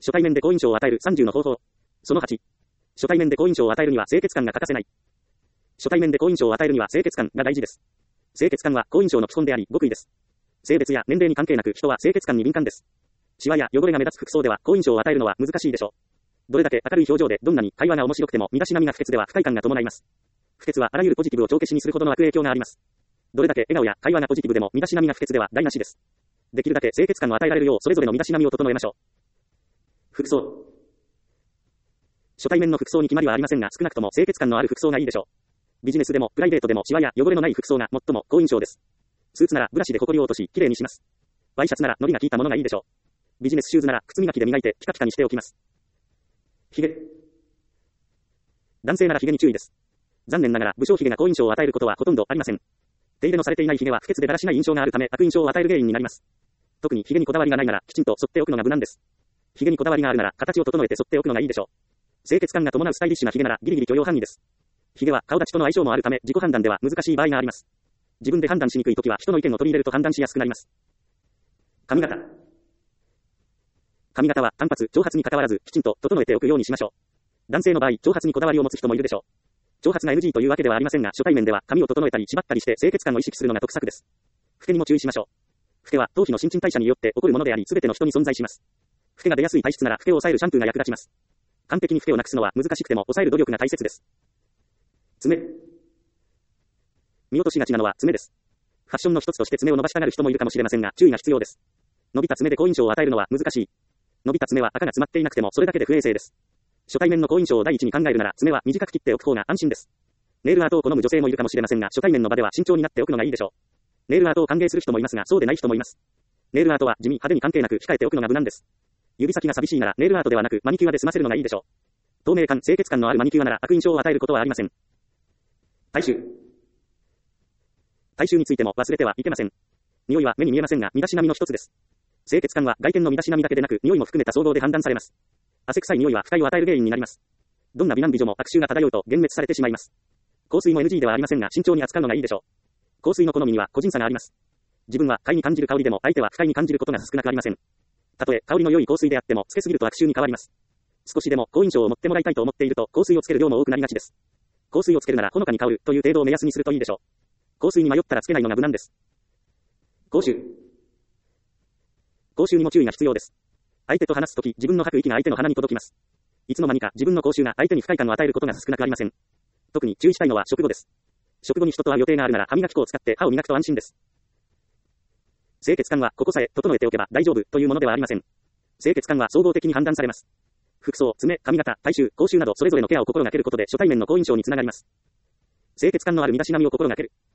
初対面で好印象を与える30の方法。その8。初対面で好印象を与えるには清潔感が欠かせない。初対面で好印象を与えるには清潔感が大事です。清潔感は好印象の基本であり、極意です。性別や年齢に関係なく人は清潔感に敏感です。シワや汚れが目立つ服装では好印象を与えるのは難しいでしょう。どれだけ明るい表情でどんなに会話が面白くても身だしなみが不潔では不快感が伴います。不潔はあらゆるポジティブを帳消しにするほどの悪影響があります。どれだけ笑顔や会話がポジティブでも身だしなみが不潔では台無しです。できるだけ清潔感を与えられるようそれぞれの身だしなみを整えましょう。服装。初対面の服装に決まりはありませんが少なくとも清潔感のある服装がいいでしょう。ビジネスでもプライベートでもシワや汚れのない服装が最も好印象です。スーツならブラシで埃を落としきれいにします。ワイシャツなら糊が効いたものがいいでしょう。ビジネスシューズなら靴磨きで磨いてピカピカにしておきます。ヒゲ。男性ならヒゲに注意です。残念ながら武将ヒゲが好印象を与えることはほとんどありません。手入れのされていないヒゲは不潔でだらしない印象があるため悪印象を与える原因になります。特にヒゲにこだわりがないならきちんと剃っておくのが無難です。ヒゲにこだわりがあるなら形を整えて剃っておくのがいいでしょう。清潔感が伴うスタイリッシュなヒゲならギリギリ許容範囲です。ヒゲは顔立ちとの相性もあるため自己判断では難しい場合があります。自分で判断しにくいときは人の意見を取り入れると判断しやすくなります。髪型。髪型は単発、長髪に関わらずきちんと整えておくようにしましょう。男性の場合、長髪にこだわりを持つ人もいるでしょう。長髪が NG というわけではありませんが、初対面では髪を整えたり縛ったりして清潔感を意識するのが得策です。老けにも注意しましょう。老けは頭皮の新陳代謝によって起こるものであり、すべての人に存在します。老けが出やすい体質なら老けを抑えるシャンプーが役立ちます。完璧に老けをなくすのは難しくても抑える努力が大切です。爪。見落としがちなのは爪です。ファッションの一つとして爪を伸ばしたがる人もいるかもしれませんが、注意が必要です。伸びた爪で好印象を与えるのは難しい。伸びた爪は赤が詰まっていなくてもそれだけで不衛生です。初対面の好印象を第一に考えるなら爪は短く切っておく方が安心です。ネイルアートを好む女性もいるかもしれませんが、初対面の場では慎重になっておくのがいいでしょう。ネイルアートを歓迎する人もいますが、そうでない人もいます。ネイルアートは地味派手に関係なく控えておくのが無難です。指先が寂しいならネイルアートではなくマニキュアで済ませるのがいいでしょう。透明感、清潔感のあるマニキュアなら悪印象を与えることはありません。体臭。体臭についても忘れてはいけません。匂いは目に見えませんが、身だしなみの一つです。清潔感は外見の身だしなみだけでなく、匂いも含めた総合で判断されます。汗臭い匂いは不快を与える原因になります。どんな美男美女も悪臭が漂うと幻滅されてしまいます。香水も NG ではありませんが、慎重に扱うのがいいでしょう。香水の好みには個人差があります。自分は快に感じる香りでも、相手は不快に感じることが少なくありません。たとえ香りの良い香水であっても、つけすぎると悪臭に変わります。少しでも好印象を持ってもらいたいと思っていると、香水をつける量も多くなりがちです。香水をつけるならほのかに香るという程度を目安にするといいでしょう。香水に迷ったらつけないのが無難です。口臭。口臭にも注意が必要です。相手と話すとき、自分の吐く息が相手の鼻に届きます。いつの間にか自分の口臭が相手に不快感を与えることが少なくありません。特に注意したいのは食後です。食後に人と会う予定があるなら歯磨き粉を使って歯を磨くと安心です。清潔感はここさえ整えておけば大丈夫というものではありません。清潔感は総合的に判断されます。服装、爪、髪型、体臭、口臭などそれぞれのケアを心がけることで初対面の好印象につながります。清潔感のある身だしなみを心がける。